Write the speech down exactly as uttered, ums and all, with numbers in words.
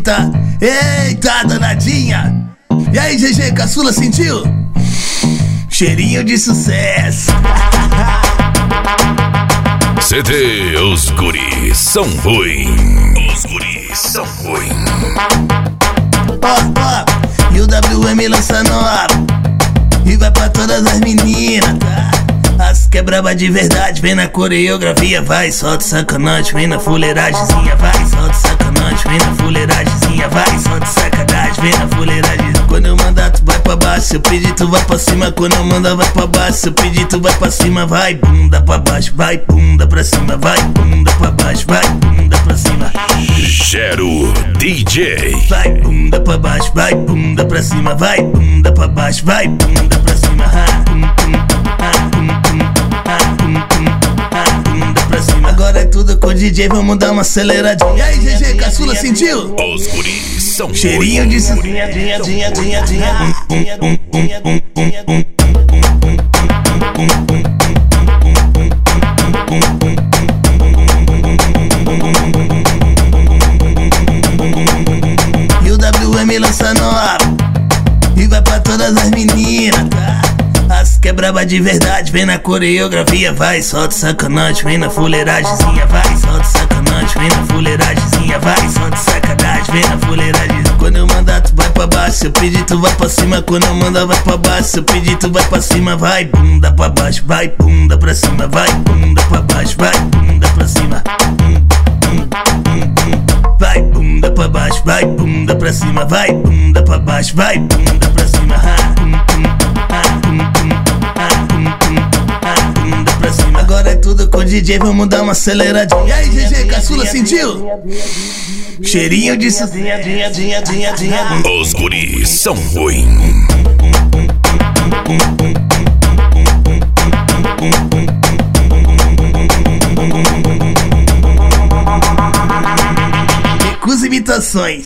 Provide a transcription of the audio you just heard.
Eita, eita, danadinha. E aí, G G, caçula, sentiu? Cheirinho de sucesso. C D, os guris são ruins. Os guris são ruins. Ó, ó, e o W M lança nova e vai pra todas as meninas, tá? As que é braba de verdade, vem na coreografia, vai, solta sacanagem, vem na fuleiragemzinha, vai, solta sacanagem, vem na fuleiragemzinha, vai, solta sacanagem, vem na fuleiragem. Quando eu mandar tu vai pra baixo, se eu pedir tu vai pra cima, quando eu mandar vai pra baixo, se eu pedir tu vai pra cima, vai, bunda pra baixo, vai, bunda pra cima, vai, bunda pra baixo, vai, bunda pra cima. Gero D J. Vai, bunda pra baixo, vai, bunda pra cima, vai, bunda pra baixo, vai, bunda pra cima, ha, bum, bum, ha, bum, bum, ha, bum, bum, ha, bunda pra cima. Agora é tudo com o D J, vamos dar uma aceleradinha. E aí, G G, caçula, sentiu? Os guris são cheirinho de sucesso. E o W M lança nova e vai pra todas as meninas, tá? As que é braba de verdade, vem na coreografia, vai, solta sacanagem, vem na fuleiragemzinha, vai, solta sacanagem, vem na fuleiragemzinha, vai, solta sacanagem, vem na fuleiragem. Quando eu mandar tu vai pra baixo, se eu pedir tu vai pra cima, quando eu mandar vai pra baixo, se eu pedir tu vai pra cima, vai, bunda pra baixo, vai, bunda pra cima, vai, bunda pra baixo, vai, bunda pra cima. Vai, bunda pra baixo, vai, bunda pra cima, vai, bunda pra baixo, vai, bunda pra cima, ha, bum, bum, ha, bum, bum, ha, bum, bum, ha, bunda pra cima. Agora é tudo com o D J, vamos dar uma aceleradinha. E aí, G G, caçula, sentiu? Cheirinho de sucesso. Os guris são ruins. Recusa imitações.